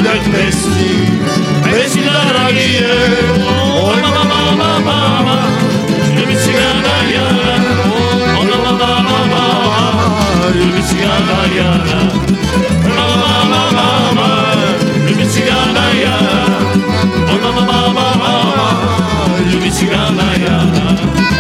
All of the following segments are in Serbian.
ljubljač pesmi, pesmi dragije. Oj mama, mama, mama, ljubi cigana Jana. Oj mama, mama, mama, ljubi cigana Jana. Mama, mama, mama, ljubi cigana Jana. Oj mama, mama, mama, ljubi cigana Jana.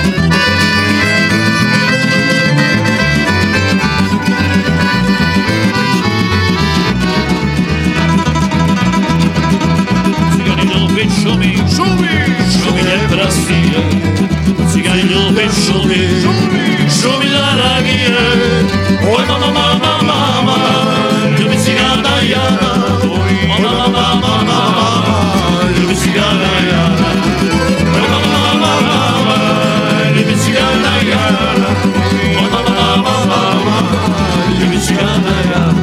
Šumi neprastije, cigani ljube šumi dragije. Oj mama, mama, mama, ljubi cigana Jana. Oj mama, mama, mama, ljubi cigana Jana. Oj mama, mama, mama, ljubi cigana Jana. Oj mama, mama, mama, ljubi cigana Jana.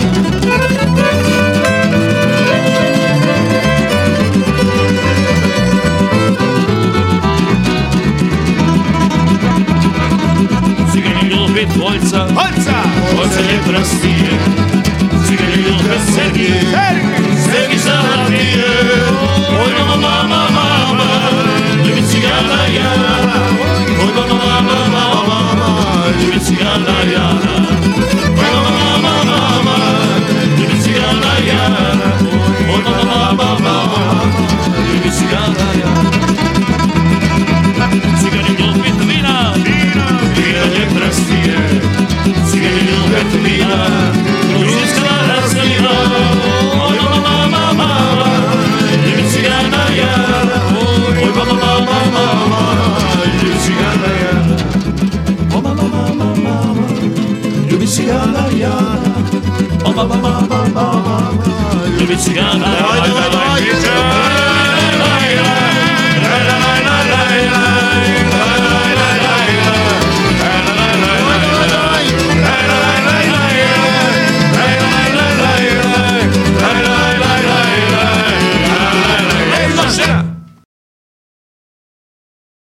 Dvojca neprastije, cigani ljube Sergij Zavratije. Oj mama, mama, mama, ljubi cigana Jana. Oj mama, mama, mama, ljubi cigana Jana. Oj mama, mama, mama, ljubi cigana Jana. Oj mama, mama, mama, ljubi cigana Jana. Cigani ljube vina neprastije, cigani ljube vina, gruzinska razlina. Oj mama, mama, mama, ljubi cigana Jana. Oj mama, mama, mama, ljubi cigana Jana. Oj mama, mama, mama, ljubi cigana Jana. Oj mama, mama, mama, ljubi cigana Jana.